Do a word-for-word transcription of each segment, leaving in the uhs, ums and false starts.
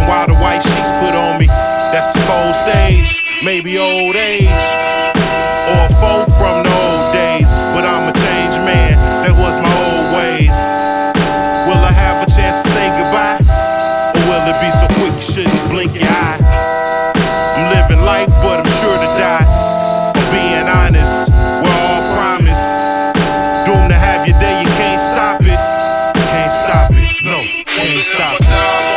while the white sheets put on me. That's a cold stage, maybe old age, or a foe from the old days. But I'm a changed man, that was my old ways. Will I have a chance to say goodbye? Or will it be so quick you shouldn't blink your eye? I'm living life, but I'm sure to die. I'm being honest, we're all promised. Doomed to have your day, you can't stop it. Can't stop it, no, can't stop it.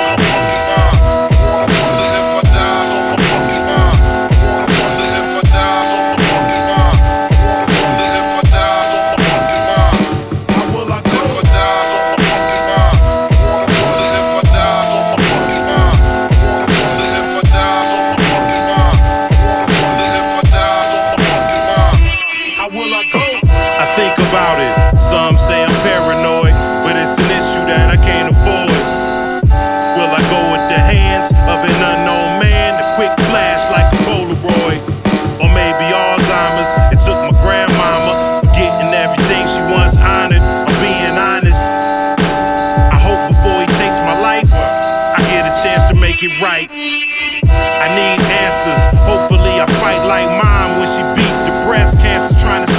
Some say I'm paranoid, but it's an issue that I can't afford. Will I go with the hands of an unknown man? A quick flash like a Polaroid. Or maybe Alzheimer's. It took my grandmama forgetting everything she once honored. I'm being honest. I hope before he takes my life, I get a chance to make it right. I need answers. Hopefully I fight like mom when she beat the breast cancer trying to